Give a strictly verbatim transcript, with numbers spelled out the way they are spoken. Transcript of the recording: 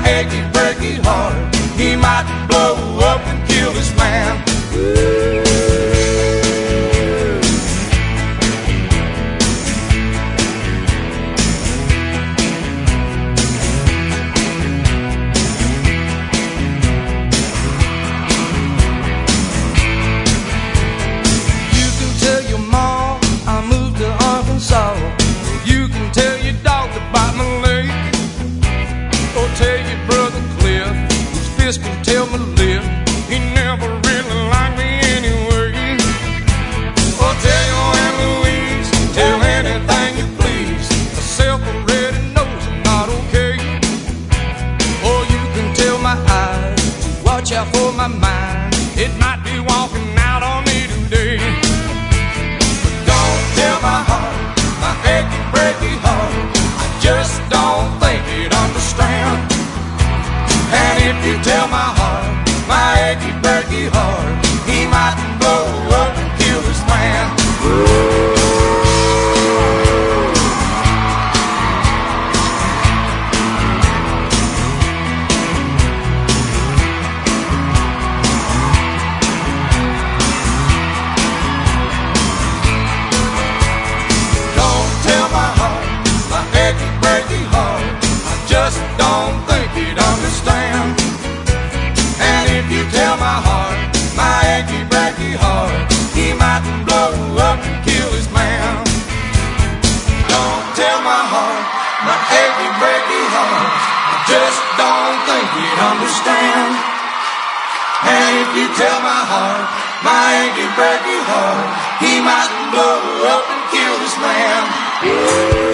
achy, breaky heart. He might blow up and kill this man. You can tell your mom I moved to Arkansas. You can tell your dog to bite my leg. Or tell your brother Cliff, whose fist can tell my lip, he never really liked me anyway. Or tell your Aunt Louise, tell anything you please, myself already knows I'm not okay. Or you can tell my eyes to watch out for my mind, it might be walking out on me today. But don't tell my heart, my achy, breaky heart, I just don't think you'd understand. And if you tell my heart, my achy, breaky heart, he might blow up and kill this man. Don't tell my heart, my achy, breaky heart, I just don't think you'd understand. And if you tell my heart, my achy, breaky heart, he might blow up and kill his man. Don't tell my heart, my achy, breaky heart, I just don't think you'd understand. And if you tell my heart, my achy, breaky heart, he might blow up and kill this man.